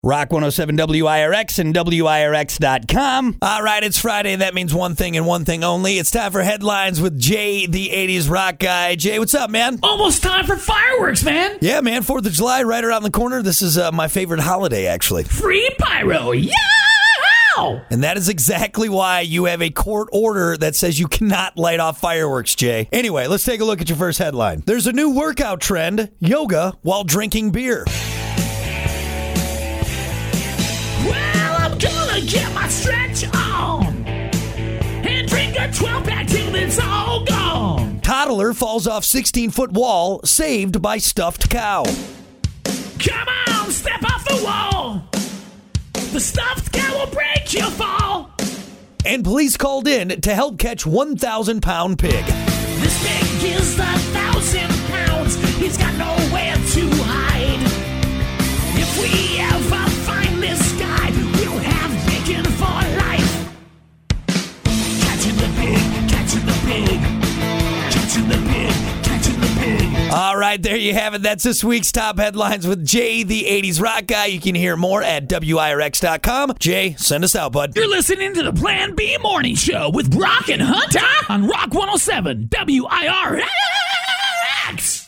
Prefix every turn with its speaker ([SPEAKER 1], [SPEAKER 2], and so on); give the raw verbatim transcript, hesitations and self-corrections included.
[SPEAKER 1] Rock one oh seven W I R X and W I R X dot com. All right, it's Friday. That means one thing and one thing only. It's time for headlines with Jay, the eighties rock guy. Jay, what's up, man?
[SPEAKER 2] Almost time for fireworks, man.
[SPEAKER 1] Yeah, man. fourth of July, right around the corner. This is uh, my favorite holiday, actually.
[SPEAKER 2] Free pyro. Yeah!
[SPEAKER 1] And that is exactly why you have a court order that says you cannot light off fireworks, Jay. Anyway, let's take a look at your first headline. There's a new workout trend, yoga while drinking beer.
[SPEAKER 2] Well, I'm gonna get my stretch on and drink a twelve-pack till it's all gone.
[SPEAKER 1] Toddler falls off sixteen-foot wall, saved by stuffed cow.
[SPEAKER 2] Come on, step off the wall. The stuffed cow will break your fall.
[SPEAKER 1] And police called in to help catch one thousand pound pig.
[SPEAKER 2] This pig is a thousand pounds. He's got nowhere to hide. If we ever find this guy, we'll have bacon for life. Catching the pig, catching the pig, catching the pig, catching the pig.
[SPEAKER 1] All right, there you have it. That's this week's top headlines with Jay, the eighties rock guy. You can hear more at W I R X dot com. Jay, send us out, bud.
[SPEAKER 2] You're listening to the Plan B Morning Show with Brock and Hunter on Rock one oh seven W I R X.